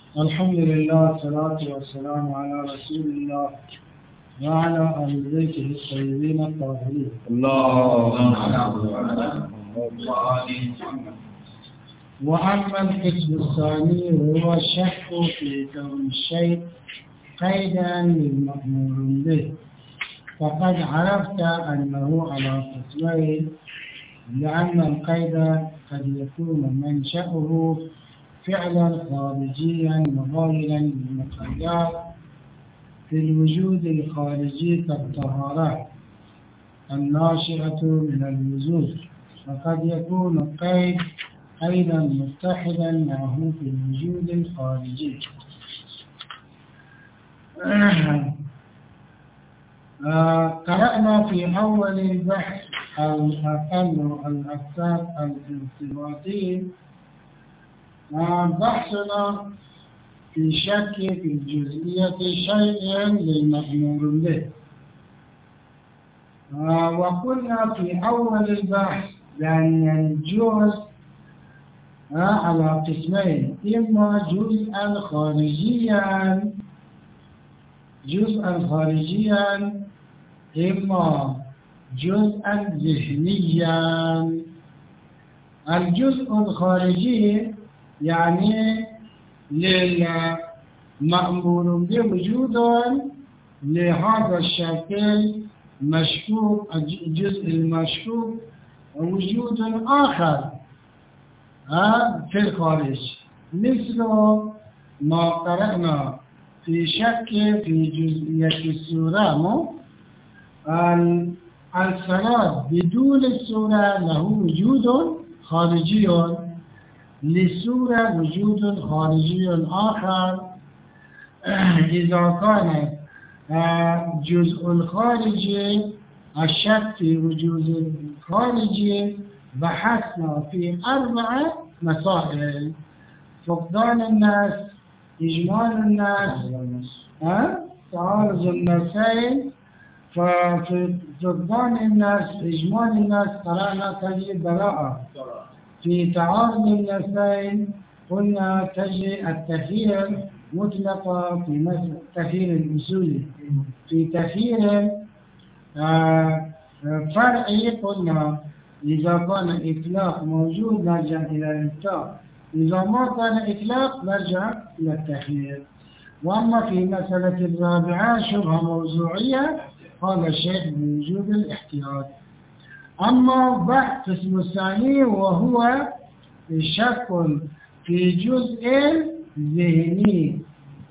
الحمد لله والصلاة والسلام على رسول الله وعلى أهل بيته الطيبين الطاهرين. وأما القسم الثاني وهو الشك في كون الشيء قيدا للمأمور به، فقد عرفت أنه على قسمين، لأن القيد قد يكون منشأه فعلا خارجيا مغايرا للمقيد في الوجود الخارجي كالطهارة الناشئة من الوجود، فقد يكون القيد أيضا متحدا معه في الوجود الخارجي. قرأنا في أول البحث الأقل الأكثر الانضباطي بحثنا في شك في الجزئية شيء للمأمور به، وقلنا في أول البحث بأن الجزء على قسمين، إما جزءا خارجيا إما جزءا ذهنيا. الجزء الخارجي يعني للمأمور بوجود لهذا الشكل مشكوك، الجزء المشكوك وجود آخر في الخارج، مثل ما قرأنا في شك في جزئية السورة. الصلاة بدون السورة له وجود خارجي، للسورة وجود خارجي آخر. إذا كان جزء الخارجي الشك في وجود الخارجي بحثنا في 4 مسائل: فقدان الناس، إجمال الناس، تعارض الناسين. ففي فقدان الناس إجمال الناس قرأنا تجي براءة، في تعارض الناسين قلنا تجي التخيير مطلقة في مثل التخيير الأصولي. في تخيير فرعي قلنا إذا كان إطلاق موجود نرجع إلى الإطلاق، إذا ما كان إطلاق نرجع إلى التخيير. وأما في مسألة الرابعة شبهة موضوعية هذا الشيء من وجود الاحتياط. أما بحث قسم الثاني وهو الشك في جزء ذهني،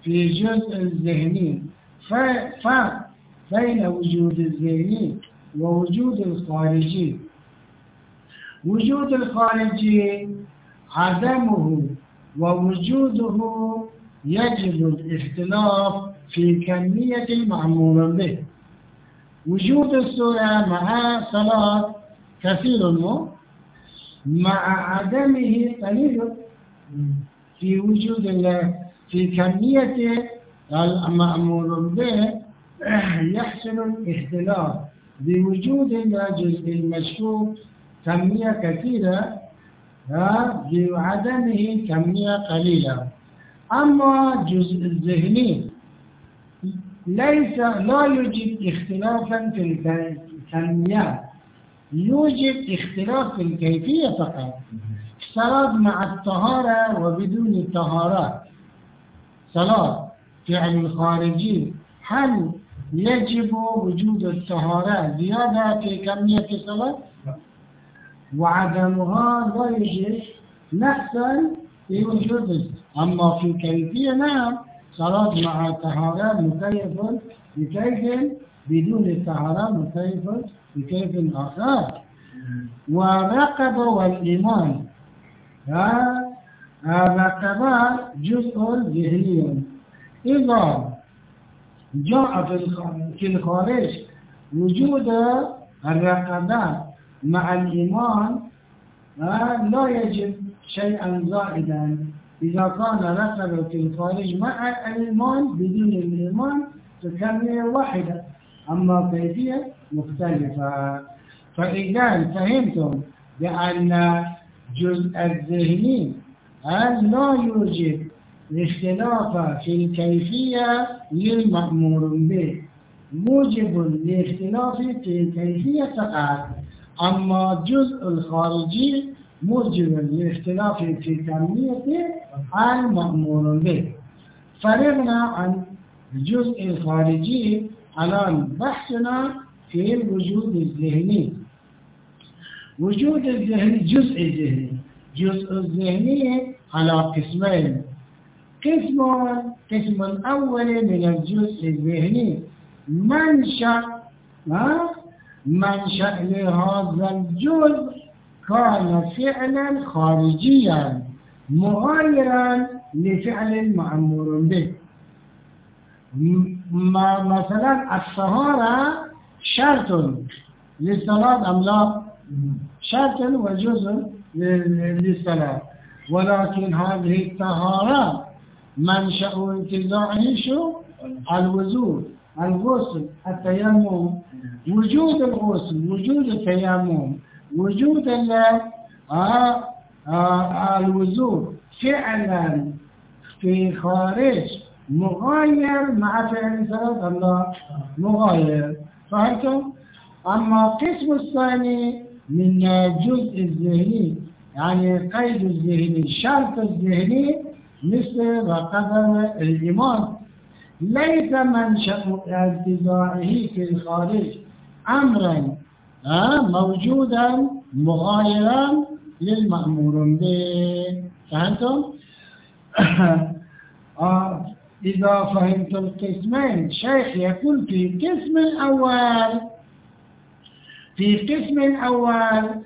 فبين وجود الذهني ووجود الخارجي. وجود الخارجي عدمه ووجوده يجب الاختلاف في كمية المأمور به. وجود السورة مع صلاة كثير مع عدمه قليل. في وجود في كمية المأمور به يحصل الاختلاف. بوجود الجزء المشكوك كمية كثيرة، بعدمه كمية قليلة. أما الجزء الذهني لا يوجد اختلافا في الكميات، يوجد اختلاف في الكيفية فقط. صلاة مع الطهارة وبدون الطهارة، صلاة فعل الخارجي، هل يجب وجود الطهارة زيادة في كمية الصلاة؟ وعدمها لا يوجد نقصا في وجود. أما في كيفية نعم، صلاة مع الطهارة مكيف بكيف، بدون الطهارة مكيف بكيف آخر. والرقبة والإيمان، الرقبة جزء ذهني. إذا جاء في الخارج وجود الرقبة مع الإيمان لا يجب شيئا زائدا. إذا كان رقبة في الخارج مع الإيمان بدون الإيمان تكمية واحدة، أما كيفية مختلفة. فإذا فهمتم بأن جزء الذهني لا يوجد اختلاف في الكيفية للمأمور به، موجب لاختلاف في الكيفية فقط. أما الجزء الخارجي موجب لاختلاف في كمية المأمور به. فرغنا عن الجزء الخارجي، الآن بحثنا في الوجود الذهني. وجود الذهني جزء الذهني على قسمين. قسم الأول من الجزء الذهني منشأ لهذا الجزء كان فعلا خارجيا مغايرا لفعل المأمور به. مثلا الطهارة شرط للصلاة أم لا؟ شرط وجزء للصلاة، ولكن هذه الطهارة منشأ انتزاعه شو؟ الغسل، التيمم. وجود الغسل، وجود التيمم، وجود الوضوء فعلا في خارج مغاير مع فعل الصلاة الله مغاير. فهمتم؟ أما القسم الثاني من الجزء الذهني، يعني قيد الذهني، الشرط الذهني، مثل رقبة الإيمان، ليس منشأ انتزاعه في الخارج أمرا موجودا مغايرا للمأمور به. فهمتم؟ إذا فهمت القسمين، شيخ يقول في القسم الأول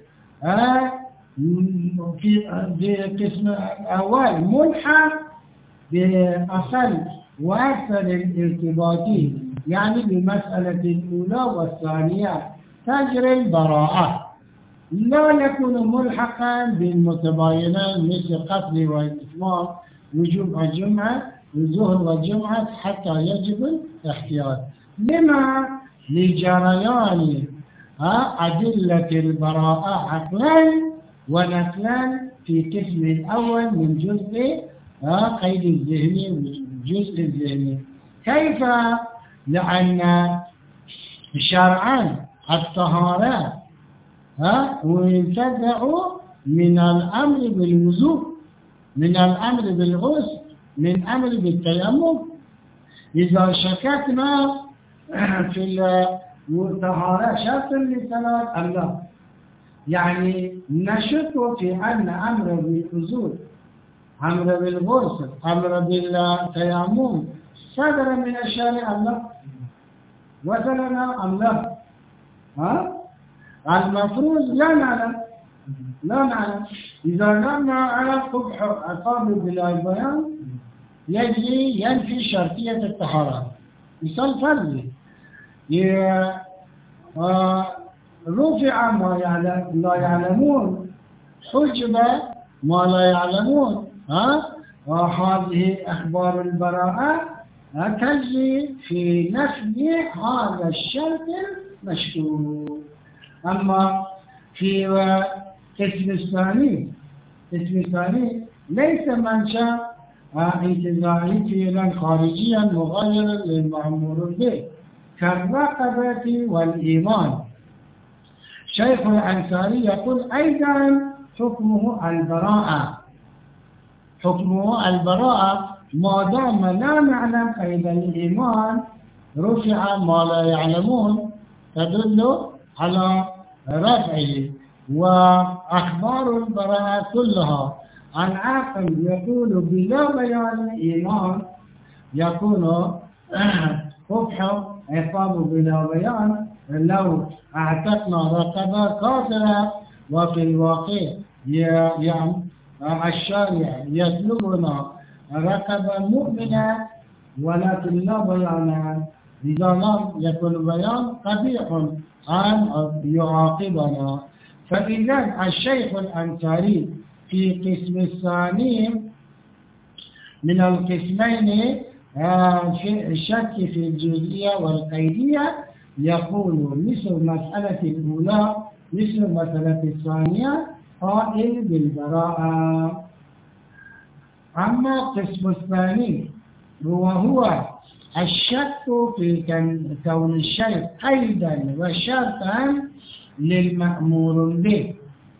في القسم الأول ملحق بأقل وأكثر الارتباطي، يعني بالمسألة الأولى والثانية تجري البراءة، لا يكون ملحقا بالمتباينين مثل قتل والإتمام، وجوب الجمعة، الظهر والجمعة، حتى يجب الاحتياط. لما؟ لجريان أدلة البراءة عقلا ونقلا في القسم الأول من جزء قيد الذهني، الجزء الذهني. كيف؟ لأن شرعا الطهارة وينتزع من الأمر بالوضوء، من الأمر بالغسل، من أمر بالتيمم. إذا شككنا في الطهارة شرط للصلاة أم لا، يعني نشك في أن أمر بالوضوء، أمر بالغسل، أمر بالتيمم صدر من الشارع أم لا، وصلنا أم لا؟ المفروض لا نعلم. إذا لم نعلم قبح القابل بلا بيان يجري ينفي شرطية الطهارة. مثال فرضي، رفع ما لا يعلمون، حجب ما لا يعلمون. وهذه أخبار البراءة تجري في نفي هذا الشرط المشكوك. أما في القسم الثاني ليس منشأ انتزاعي فعلا خارجيا مغايرا للمأمور به كالرقبة والإيمان. شيخ الأنصاري يقول أيضا حكمه البراءة ما دام لا نعلم قيد الإيمان، رفع ما لا يعلمون تدل على رفعه. وأخبار البراءة كلها عن عاقل يقول بلا بيان الإيمان يكون قبح عقاب بلا بيان. لو اعتقنا رقبة كافرة وفي الواقع الشارع يطلبنا رقبة مؤمنة ولكن لا بيان، إذا لم يكن بيان قبيح أن يعاقبنا. فإذا الشيخ الأنصاري في القسم الثاني من القسمين في الشك في الجزئية والقيدية يقول مثل مسألة الأولى مثل مسألة الثانية قائل بالبراءة. أما القسم الثاني وهو الشك في كون الشيء قيدا وشرطا للمأمور به.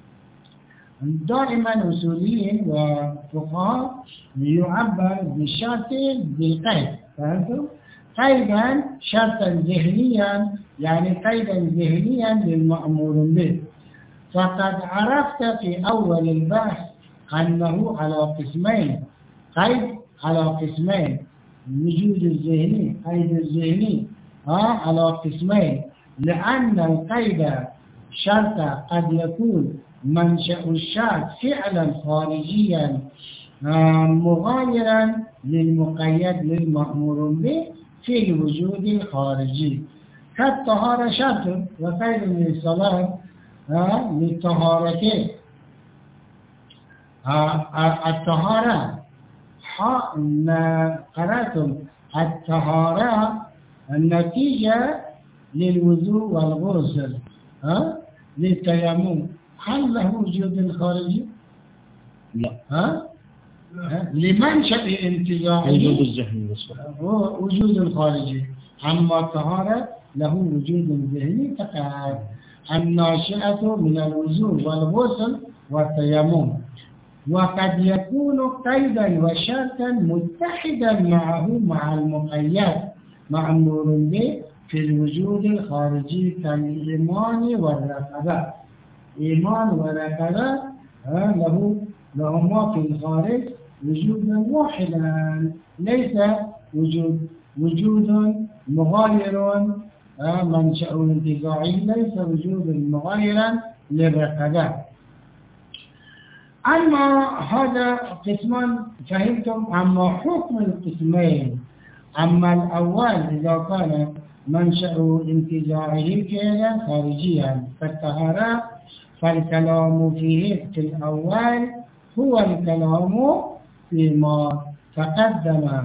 دائما أصوليين وفقهاء يعبر بالشرط بالقيد، فهمتوا؟ قيدا شرطا ذهنيا، يعني قيدا ذهنيا للمأمور به. فقد عرفت في أول البحث أنه على قسمين، قيد على قسمين، وجود الذهني، قيد الذهني على قسمين، لأن القيد شرط قد يكون منشأ الشرط فعلا خارجيا مغايرا للمقيد للمأمور به في الوجود الخارجي، كالطهارة شرط وقيد للصلاة للطهارتين. الطهارة قرأتم الطهارة النتيجة للوضوء والغسل للتيمم، هل له وجود خارجي؟ لا. لمنشأ انتزاعه وجود الذهني هو وجود الخارجي، أما الطهارة له وجود ذهني فقط، الناشئة من الوضوء والغسل والتيمم. وقد يكون قيدا وشرطا متحدا معه مع المقيد مأمور به في الوجود الخارجي كالإيمان والرقبة. إيمان ورقبة لهما في الخارج وجودا واحدا، ليس وجود مغاير منشأ انتزاعي، ليس وجود مغايرا للرقبة. أما هذا قسمان فهمتم. أما حكم القسمين، أما الأول إذا كان منشأ انتزاعه كان خارجيا كالطهارة، فالكلام فيه في الأول هو الكلام فيما تقدم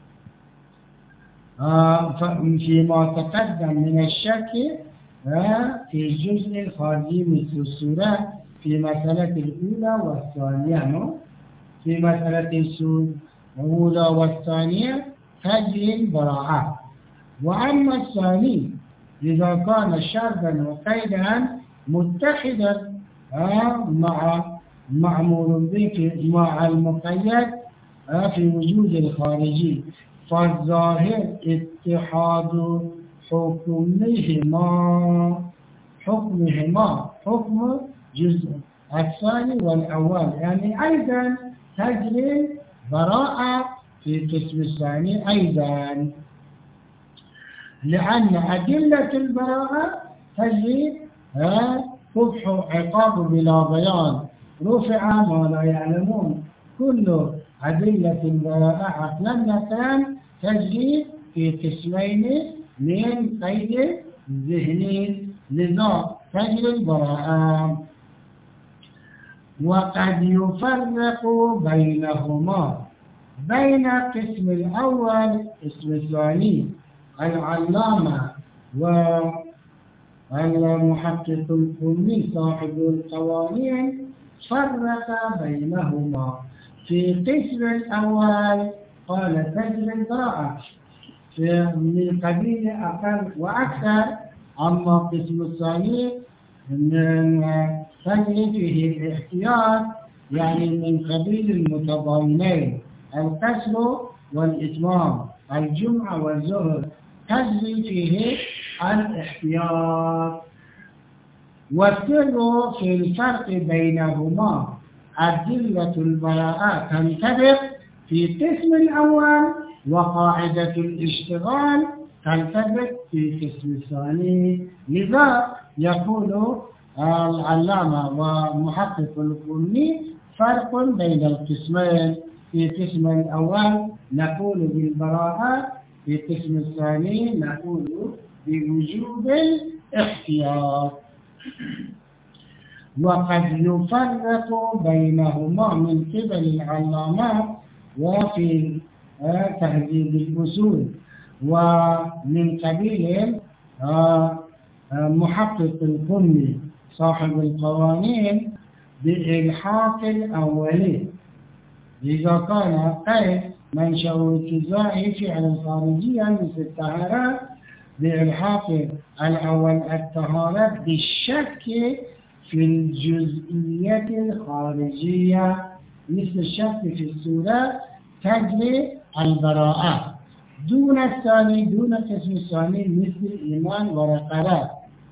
من الشك في الجزء الخارجي مثل الصورة في مسألة الأولى والثانية. في مسألة الأولى والثانية تجري البراءة. وأما الثاني إذا كان شرطا وقيدا متحدا مع مأمور به مع المقيد في وجود الخارجي، فالظاهر اتحاد حكمهما حكم جزء الثاني والأول، يعني أيضا تجري براءة في القسم الثاني أيضا، لأن أدلة البراءة تجري قبح عقاب بلا بيان، رفع ما لا يعلمون. كل أدلة البراءة عقلا نقلا تجري في قسمين من قيد ذهني، لذا تجري البراءة. وقد يفرق بينهما بين القسم الأول والقسم الثاني. العلامة والمحقق الكلي صاحب القوانين فرق بينهما. في القسم الأول قال تجري البراءة من قبيل أقل وأكثر، أما القسم الثاني تجري فيه الاحتياط، يعني من قبيل المتضامنين، القصر والإتمام، الجمعة والظهر تجري فيه الاحتياط. والسر في الفرق بينهما أدلة البراءة تنطبق في القسم الأول، وقاعدة الاشتغال تنطبق في القسم الثاني. لذا يقول العلامة ومحقق الكلي فرق بين القسمين. في القسم الأول نقول بالبراءة، في القسم الثاني نقول بوجوب الاحتياط. وقد يفرق بينهما من قبل العلامات وفي تهذيب الأصول، ومن قبيل محقق الكلي صاحب القوانين بإلحاق الأولي. إذا كان قيد منشأ انتزاعه فعلا خارجيا مثل الطهارة بإلحاق الأول الطهارة بالشك في الجزئية الخارجية مثل الشك في الصورة تجري البراءة دون الثاني دون القسم الثاني مثل الإيمان ورقبات.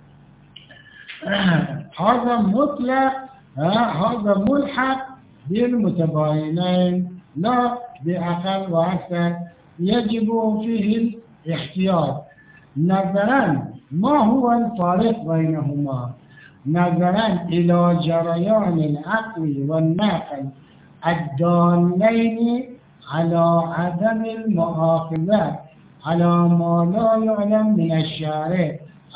هذا مطلق، هذا ملحق بالمتباينين لا بأقل وأكثر، يجب فيه الاحتياط نظرا ما هو الفارق بينهما، نظرا إلى جريان العقل والنقل الدالين على عدم المؤاخذة على ما لا يعلم من الشارع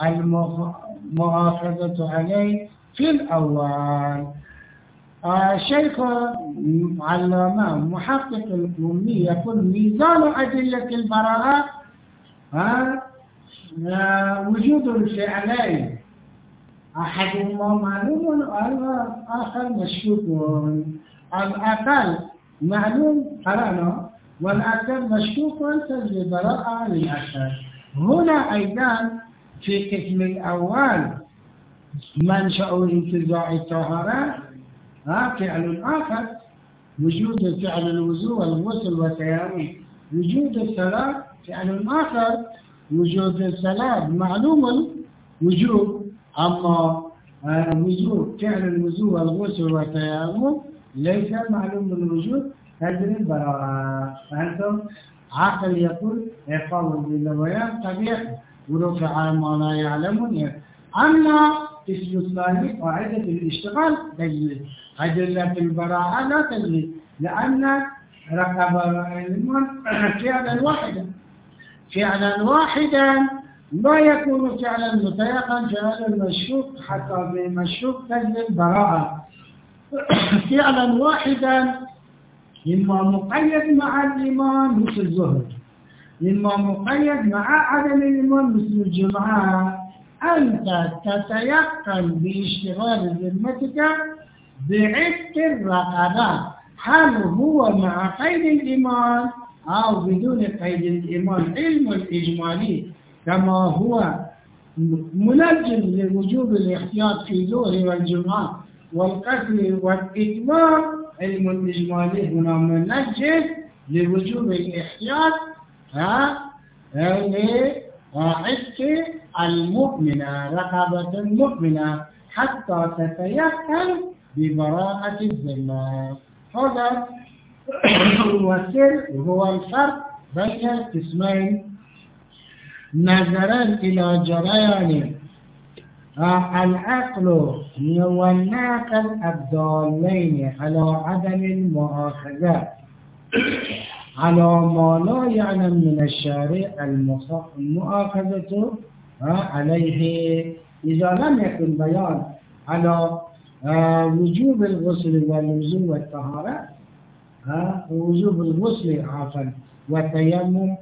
المؤاخذة عليه في الأول. شيخ علامة محقق الأمي يقول ميزان أدلة البراءة وجود الفعلين أحدهما معلوم والآخر مشكوك. الأقل معلوم قرأنا والأكثر مشكوك تجري البراءة للأكثر. هنا أيضا في القسم الأول منشأ انتزاع الطهارة فعل آخر وجود فعل الوضوء والغسل والتيمم. وجود الصلاة فعل آخر وجود الصلاة معلوم الوجوب، أما وجود فعل الوضوء والغسل والتيمم ليس معلوم الوجود تجري البراءة. فهمتم؟ عقل يقول يقول بالبيان طبيعي ورفع ما لا يعلمون. أما اسم الثاني قاعدة الاشتغال تجري، أدلة البراءة لا تجري لأن رقب الإيمان فعلا واحدا لا يكون فعلا متيقن فعلا مشكوك حتى بمشكوك تجري البراءة. فعلا واحدا إما مقيد مع الإيمان مثل الظهر، إما مقيد مع عدم الإيمان مثل الجمعة. أنت تتيقن باشتغال ذمتك بعتق الرقبة، هل هو مع قيد الإيمان أو بدون قيد الإيمان؟ علم الإجمالي كما هو ملزم لوجوب الاحتياط في الظهر والجمعة والقتل والإتمام، علم الإجمالي هنا ملزم لوجوب الاحتياط لعتق المؤمنة رقبة المؤمنة حتى تتيقن ببراءة الذمة. هذا هو السر، هو الفرق بين القسمين نظرا إلى جريان العقل والناقل الدالين على عدم المؤاخذة على ما لا يعلم من الشارع المؤاخذة عليه. إذا لم يكن بيان على وجوب الغسل والوضوء والطهارة وجوب الغسل عفوا والتيمم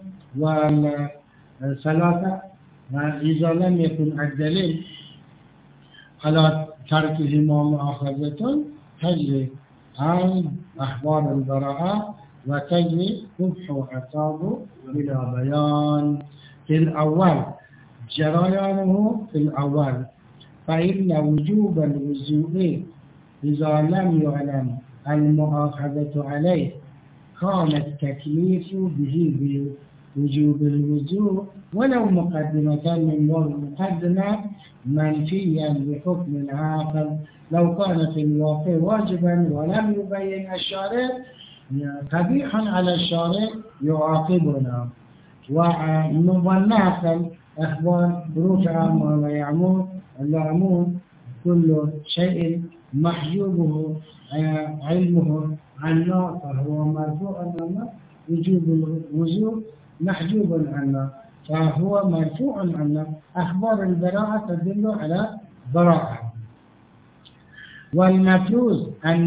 والصلاة، إذا لم يكن الدليل على تركهما مؤاخذة تجري عن أخبار البراءة وتجري قبح عقابه بلا بيان. في الأول جريانه في الأول، فإن وجوب الوضوء إذا لم يعلم المؤاخذة عليه كان التكليف به بوجوب الوضوء ولو مقدمة من مقدمة منفيا بحكم العاقل. لو كان في الواقع واجبا ولم يبين الشارع قبيحا على الشارع يعاقبنا. والناقل أخبار رفع ما يعمون كل شيء محجوبه علمه عنا فهو مرفوع عنا، وجوب الوضوء محجوب عنا فهو مرفوع عنا. أخبار البراءة تدل على براءة. والمفروض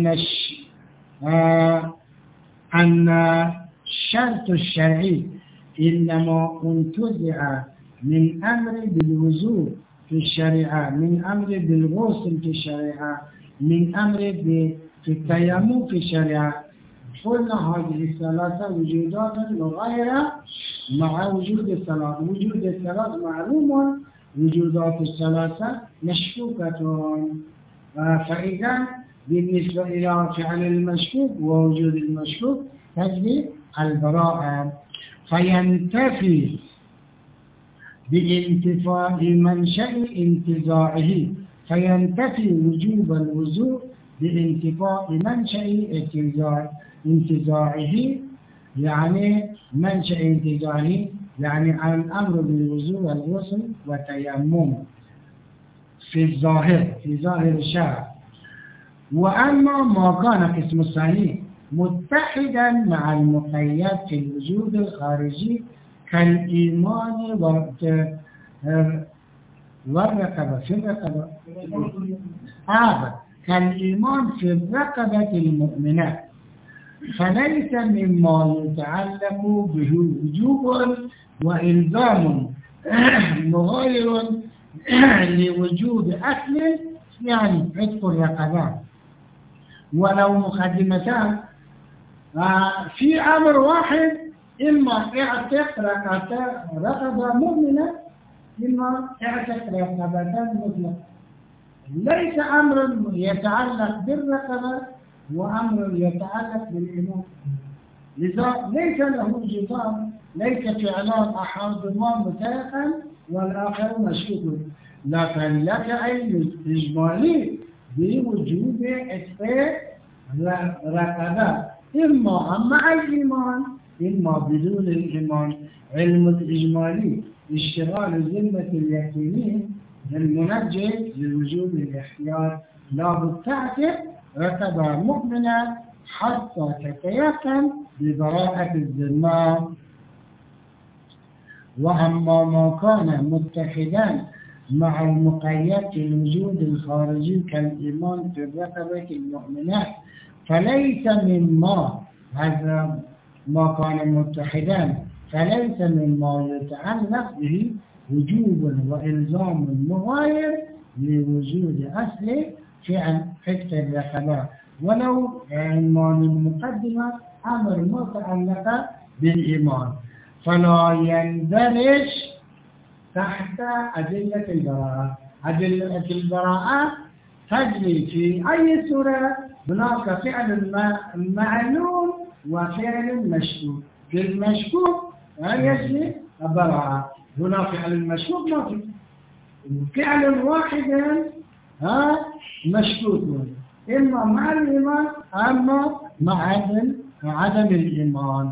أن الشرط الشرعي إنما انتزع من أمر بالوضوء في الشريعة، من أمر بالغسل في الشريعة، من أمر في التيمم في الشريعة، قلنا هذه الثلاثة وجودات مغايرة مع وجود الثلاث. وجود الثلاث معلوم، وجودات الثلاثة مشكوكة. فإذا بالنسبة إلى فعل المشكوك ووجود المشكوك تجري البراءة، فينتفي بانتفاء منشأ انتزاعه. فينتفي وجوب الوضوء بانتفاء منشأ انتزاعه، يعني منشأ انتزاعه يعني الأمر بالوضوء والغسل والتيمم في ظاهر الشرع. وأما ما كان قسم الثاني متحدا مع المقيد في الوجود الخارجي كالإيمان والرقبة في الرقبة كالإيمان في الرقبة المؤمنة، فليس مما يتعلق به وجوب وإلزام مغاير لوجود أصل، يعني عتق الرقبة. ولو مقدمتان في أمر واحد، إما اعتق رقبة مؤمنة، إما اعتق رقبتان مطلقة. ليس أمر يتعلق بالرقبة وأمر يتعلق بالإيمان، لذا ليس له جدال، ليس فعلان أحدهما متيقن والآخر مشكوك. لكن لك أي إجمالي بوجود عتق رقبة، إما مع الإيمان إما بدون الإيمان. علم الإجمالي اشتغال ذمة اليقينين المنجز لوجود الاحتياط، لا بتعتق رقبة مؤمنة حتى تتيقن ببراءة الذمة. وأما ما كان متحدا مع المقيد في الوجود الخارجي كالإيمان في الرقبة المؤمنة، فليس مما هذا ما كان متحدا فليس مما يتعلق به وجوب وإلزام مغاير لوجود أصل فعل حتى الرقبة، ولو عنوان المقدمة أمر متعلق بالإيمان، فلا يندرج تحت أدلة البراءة. أدلة البراءة تجري في أي صورة؟ هناك فعل معلوم وفعل مشكوك. في المشكوك يجري البراءة، هنا فعل المشكوك ما في. فعل واحد مشكوك، إما مع الإيمان أما مع عدم الإيمان.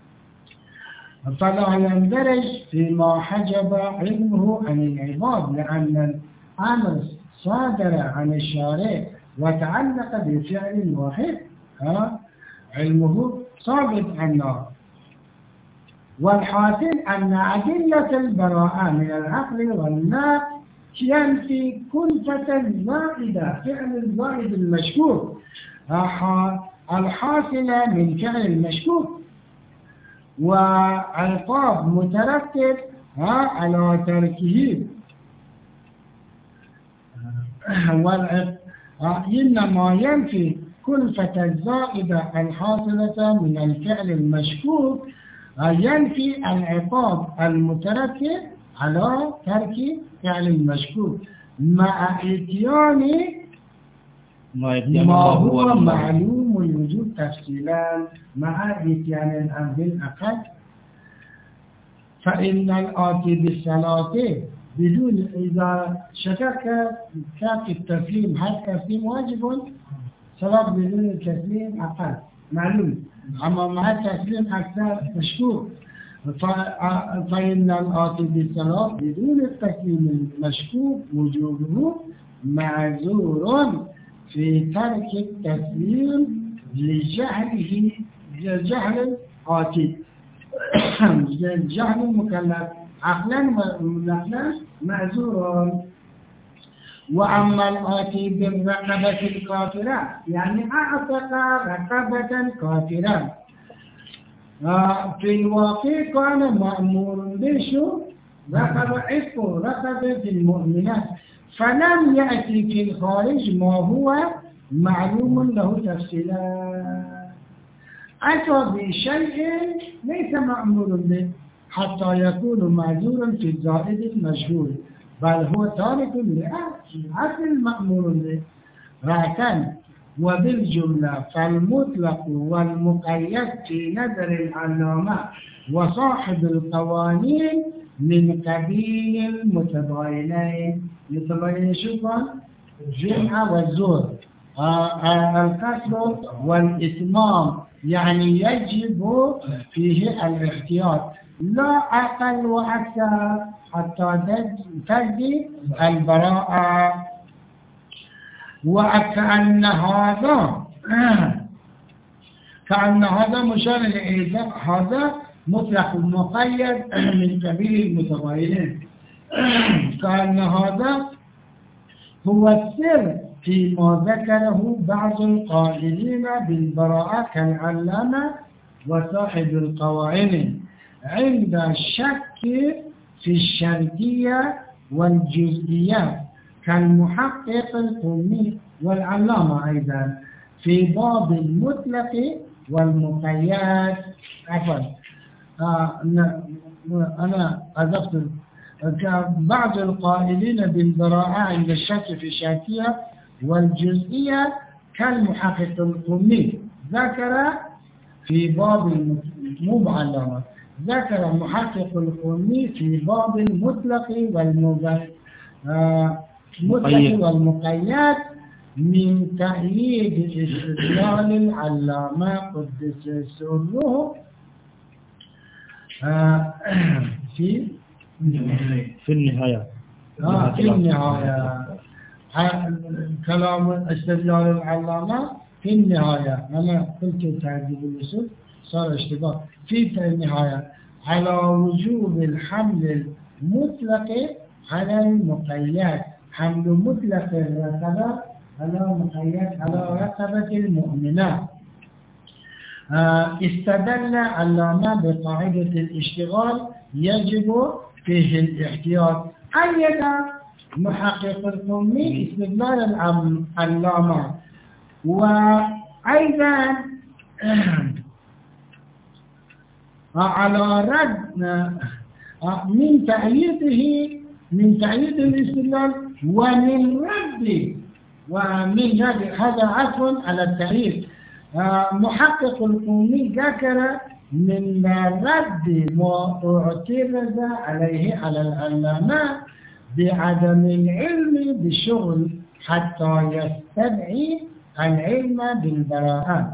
فلا يندرج فيما حجب علمه عن العباد، لأن الأمر صادر عن الشارع وتعلق بفعل واحد علمه ثابت عنه. والحاصل أن أدلة البراءة من العقل والنقل ينفي كلفة زائدة، فعل الزائد المشكوك الحاصلة من فعل المشكوك، وعقاب مترتب على تركه. إنما ينفي كلفة الزائدة الحاصلة من الفعل المشكوك ينفي العقاب المترتب على ترك فعل المشكوك مع إتيان ما هو معلوم الوجود تفصيلا، مع إتيان الأمر بالأقل. فإن الآتي بالصلاة بدون إذا شكك في التسليم، هل التسليم واجب؟ صلاة بدون التسليم أقل معلوم، أما مع التسليم أكثر مشكوك. فإن الآتي بالصلاة بدون التسليم المشكوك وجوده معذور في ترك التسليم لجهله، جهل الآتي جهل المكلف عقلا ونقلا معذور. وأما الآتي بالرقبة الكافرة يعني أعتق رقبة كافرة، في الواقع كان مأمور بشو رقبة عتق رقبة المؤمنات، فلم يأتي في الخارج ما هو معلوم له تفصيلا. أتى بشيء ليس مأمور به حتى يكون معذورا في الزائد المجهول، بل هو تارك لأصل المأمور به. رأسا وبالجملة فالمطلق والمقيد في نظر العلامة وصاحب القوانين من قبيل المتباينين. متباينين شو كان؟ جمع والزور، الكسر والإتمام، يعني يجب فيه الاحتياط لا أقل وأكثر حتى تجدي البراءة. وكأن هذا مشار إلى هذا مطلق مقيد من قبيل المتباينين. كأن هذا هو السر فيما ذكره بعض القائلين بالبراءة كالعلامة وصاحب القوانين عند الشك في الشرطية والجزئيات كالمحقق القومي والعلامة أيضا في باب المطلق والمقيد. عفوا أنا أضفت بعض القائلين بالبراءة عند الشك في الشرطية والجزئية كالمحقق القومي ذكر في باب مو بعلامة، ذكر المحقق القومي في باب المطلق والمقيد من تأييد استدلال العلامة قدس سره في النهاية. في النهاية كلام استدلال العلامة في النهاية. أنا قلت تعديل الوصول صار اشتباه. في النهاية على وجوب الحمل المطلق على المقيد، حمل مطلق الرقبة على مقيد على رقبة المؤمنات. استدل علامة بقاعدة الاشتغال يجب فيه الاحتياط. أيضا محقق القومي استدلال العلامة، وأيضا على رد من تأييد الاستدلال ومن رد هذا عفوا على التأييد. محقق القومي ذكر من رد ما اعترض عليه على العلامة بعدم العلم بالشغل حتى يستدعي العلم بالبراءة.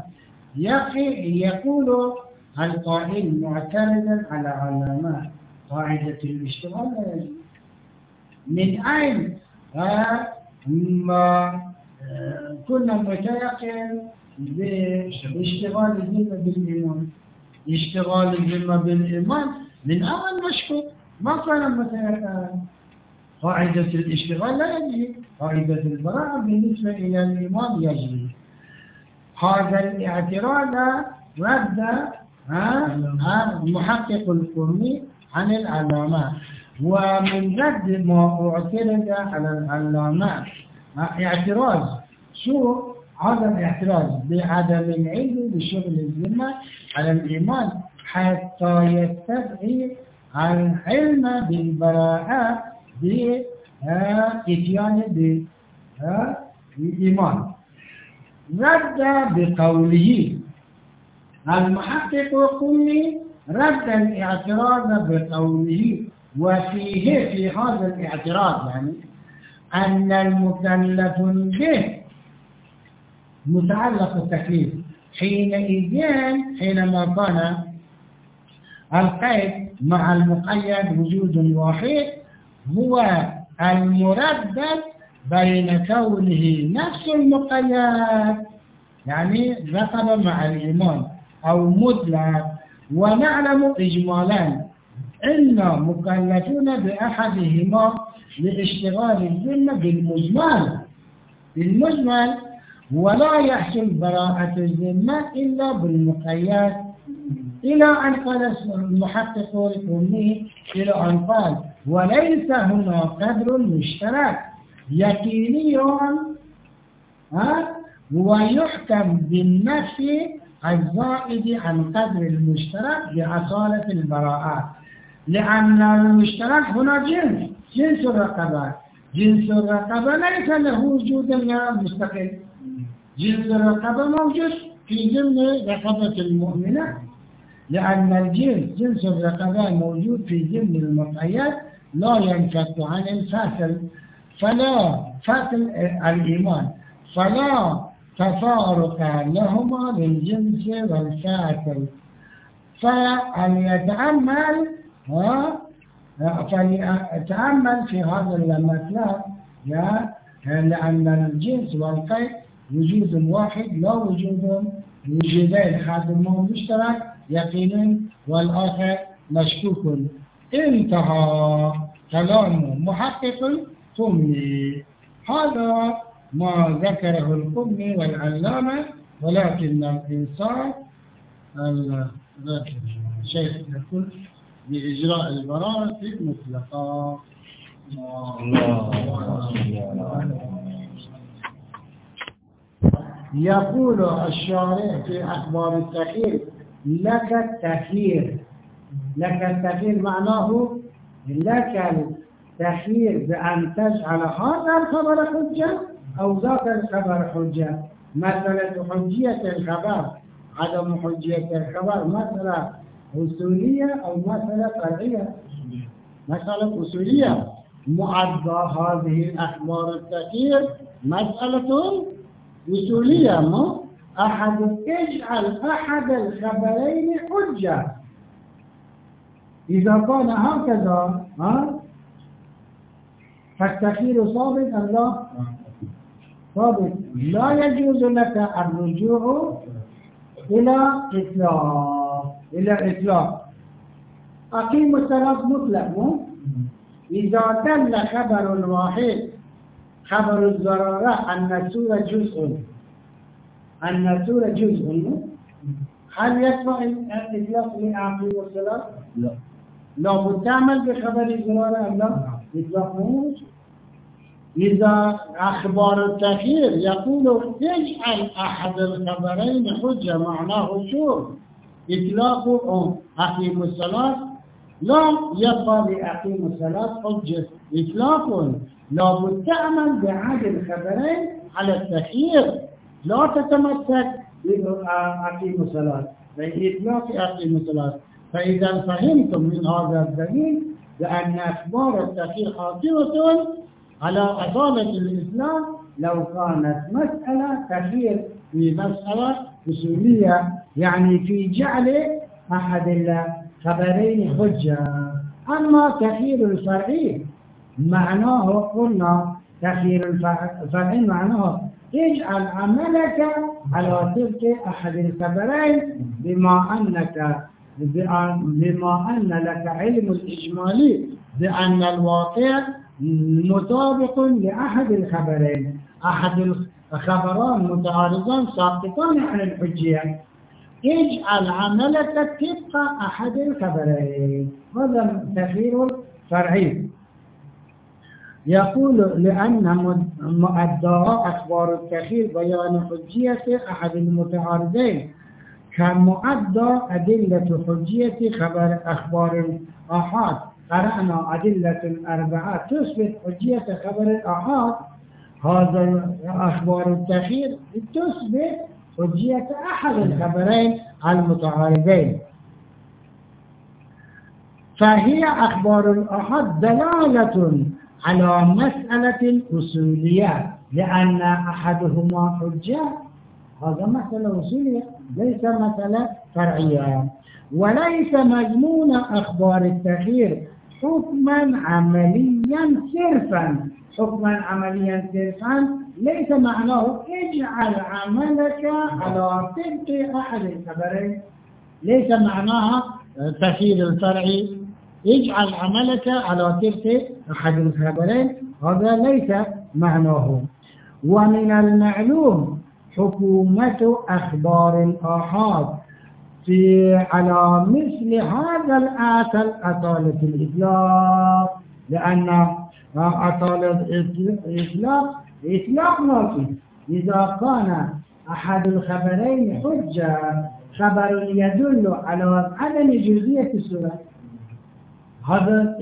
يقول القائل معترضا على علامة قاعدة الاشتغال من أين ما كنا متيقن باشتغال الذمة بالإيمان. اشتغال الذمة بالإيمان من أول مشكوك ما كان متيقن. قاعدة الاشتغال لا يجري، قاعدة البراءة بالنسبة إلى الإيمان يجري. هذا الاعتراض رد محقق القومي عن العلامة، ومن رد ما اعترض على العلامة اعتراض شو هذا الاعتراض بعدم العلم بشغل الذمة على الإيمان حتى يستدعي العلم بالبراءة بإتيان بالإيمان. رد بقوله المحقق القومي رد الاعتراض بقوله وفيه في هذا الاعتراض يعني أن المكلف به متعلق التكليف حينما كان القيد مع المقيد وجود واحد هو المردد بين كونه نفس المقيد يعني رقبة مع الإيمان أو مطلق. ونعلم إجمالا إن مكلفون بأحدهما لاشتغال الذمة بالمجمل ولا يحصل براءة الذمة إلا بالمقيد، إلى أن قال المحقق القومي إلى أن قال وليس هنا قدر مشترك يقيني ويحكم بالنفي الزائد عن قدر المشترك بأصالة البراءات، لأن المشترك هنا جنس الرقبة. جنس الرقبة ليس له وجود مستقل. جنس الرقبة موجود في ضمن رقبة المؤمنة، لأن الجنس جنس الرقبة موجود في ضمن المعطيات لا ينفك عن الفاصل، فلا فاصل الإيمان، فلا تفارق لهما بالجنس والفاصل. فليتأمل في هذا المطلب، لأن الجنس والقيد وجود واحد لا وجودين، حاكم مشترك يقين والآخر مشكوك. انتهى كلام محقق القمي. هذا ما ذكره القمي والعلامة، ولكن الإنسان الشيخ يقول بإجراء البراءة مطلقا. يقول الشارع في أخبار التخيير: لك التخيير. لك التخيير معناه لك التخيير بأن تجعل هذا الخبر حجة أو ذاك الخبر حجة. مسألة حجية الخبر، عدم حجية الخبر مسألة أصولية أو مسألة فرعية؟ مسألة أصولية. معدى هذه الأخبار التخيير مسألة أصولية. ما اجعل أحد الخبرين حجة. إذا كان هكذا فالتخيير صابت أم لا؟ صابت. لا يجوز لك الرجوع إلى إطلاق. أقيم الصلاة مطلق. إذا دل خبر واحد، خبر الضرورة أن السورة جزء، هل يدفع الإطلاق لأقيم الصلاة؟ لا. لو تعمل بخبر الضرورة أم لا؟ إطلاق موجود. إذا أخبار التخيير يقول اجعل أحد الخبرين حجة، معناه شو؟ إطلاق أقيم الصلاة لا يبقى لأقيم الصلاة حجة إطلاق. لابد تعمل بعد الخبرين على التخيير، لا تتمسك بأقيم الصلاة بإطلاق أقيم الصلاة. فإذا فهمتم من هذا الدليل بأن أخبار التخيير حاكمة على أصالة الإسلام، لو كانت مسألة تخيير في مسألة أصولية، يعني في جعل أحد الخبرين حجة. أما تخيير الفرعي معناه، قلنا تخيير الفرعي معناه اجعل عملك على تلك أحد الخبرين بما أن لك علم الإجمالي بأن الواقع مطابق لأحد الخبرين. أحد الخبران متعارضان ساقطان عن الحجية، اجعل عملك تبقى أحد الخبرين. هذا تخيير فرعي. يقول لأن مؤدى أخبار التخيير بيان حجية أحد المتعارضين، كمؤدى أدلة حجية خبر أخبار الآحاد. قرأنا أدلة 4 تثبت حجية خبر الآحاد. هذا أخبار التخيير تثبت حجية أحد الخبرين المتعارضين. فهي أخبار الآحاد دلالة على مسألة أصولية، لأن أحدهما حجة. هذا مسألة أصولية ليس مسألة فرعية. وليس مضمون أخبار التخيير حكما عمليا صرفا. حكما عمليا صرفا ليس معناه اجعل عملك على تلك أحد الخبرين. ليس معناها تخيير الفرعي اجعل عملك على تلك أحد الخبرين، هذا ليس معناه. ومن المعلوم حكومة أخبار الآحاد على مثل هذا الأصل أصالة الإطلاق، لأن أصالة الإطلاق ناقص. إذا كان أحد الخبرين حجة خبر يدل على عدم جزئية السورة، هذا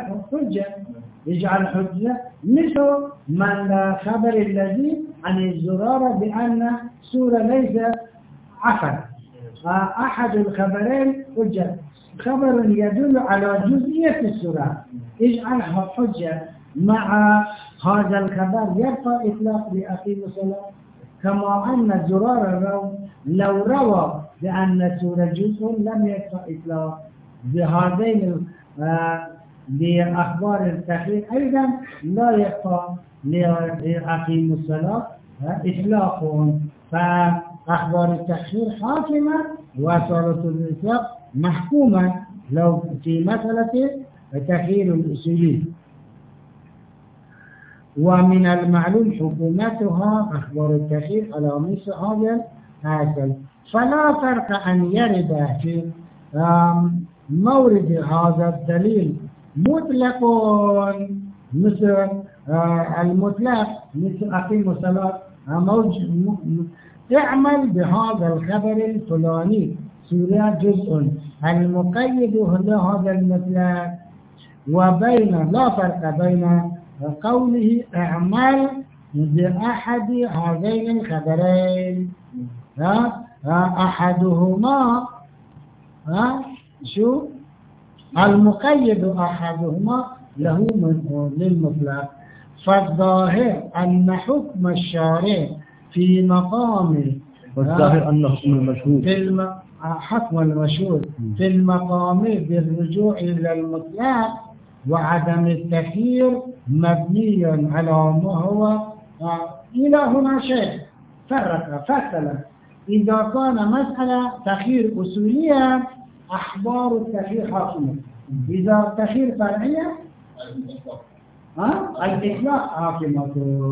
يجعل حجة مثل من خبر الذي عن الزرارة بأن سورة ليس عفوا أحد الخبرين حجة، خبر يدل على جزئية السورة يجعل حجة، مع هذا الخبر يبقى إطلاق لأقيم الصلاة، كما أن الزرارة لو روى بأن سورة جزء لم يبقى إطلاق. بهذين بأخبار التخير أيضا لا يبقى لأقيم الصلاة إطلاق، فأخبار التخير حاكمة وصارت الإطلاق محكومة لو في مسألة تخير الأصولي. ومن المعلوم حكومتها أخبار التخير على مثل هذا فلا فرق أن يرد في مورد هذا الدليل مطلق مثل المطلق مثل أقيم الصلاة اعمل بهذا الخبر الفلاني سورة جزء المقيد لهذا المطلق، وبين لا فرق بين قوله اعمل بأحد هذين الخبرين أحدهما شو المقيد أحدهما له للمطلق، فالظاهر أن حكم الشارع في مقام والظاهر أن حكم المشهور حكم المشهور في المقام بالرجوع إلى المطلق وعدم التخيير مبني على ما هو إلى هنا شيء فصل. إذا كان مسألة تخيير أصولية أخبار التخيير حاكمة، إذا تخيير فرعية الإطلاق حاكمة.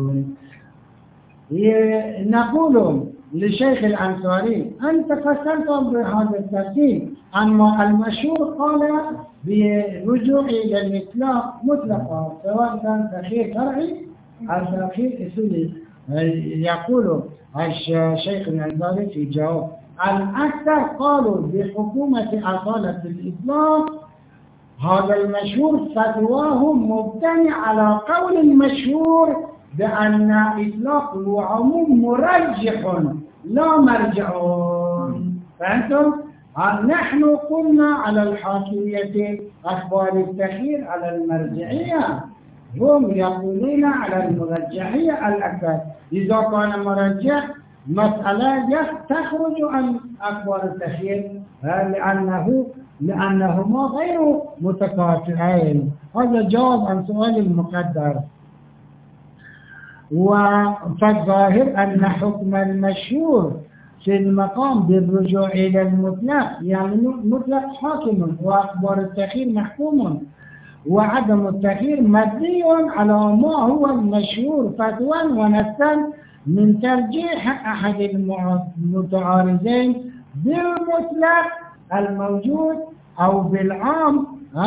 نقول للشيخ الأنصاري أنت فصلت بهذا الترتيب، أما المشهور قال برجوع إلى الإطلاق مطلقا سواء كان تخيير فرعي أو تخيير أصولي. يقول الشيخ الأنصاري في جواب الأكثر قالوا بحكومة أصالة الإطلاق، هذا المشهور فتواه مبتني على قول المشهور بأن إطلاق العموم مرجح لا مرجع. فأنتم نحن قلنا على الحاكمية أخبار التخيير على المرجعية، هم يقولون على المرجحية الأكثر. إذا كان مرجح مسألة تخرج عن أخبار التخيير لأنهما غير متكافئين. هذا جواب عن سؤال المقدر. فالظاهر أن حكم المشهور في المقام بالرجوع إلى المطلق، يعني المطلق حاكم وأخبار التخيير محكوم، وعدم التخيير مبني على ما هو المشهور فتوى ونسا من ترجيح أحد المتعارضين بالمطلق الموجود أو بالعام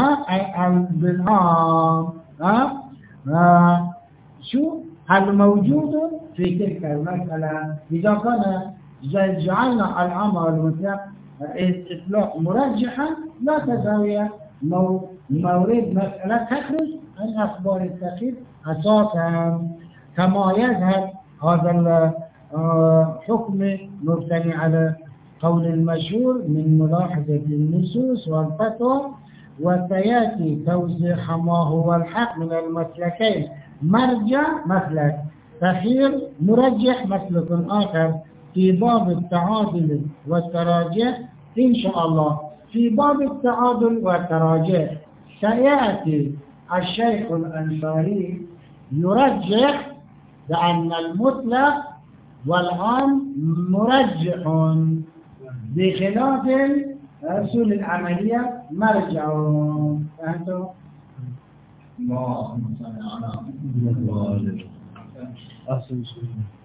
شو الموجود في تلك المسألة. إذا كان جعلنا العام والمطلق إطلاق مرجحا لا تساوي مورد مسألة تخرج عن أخبار التخيير أساسا، كما يظهر هذا الحكم مبتني على قول المشهور من ملاحظة النصوص والفتوى. وسيأتي توضيح ما هو الحق من المسلكين، مرجع مسلك، تخيير مرجح مسلك آخر في باب التعادل والتراجع إن شاء الله. في باب التعادل والتراجع سيأتي الشيخ الأنصاري يرجح بأن المطلق والعام مرجح بخلاف الأصول العملية مرجع. فهمتوا؟ اللهم صل على محمد. أحسن.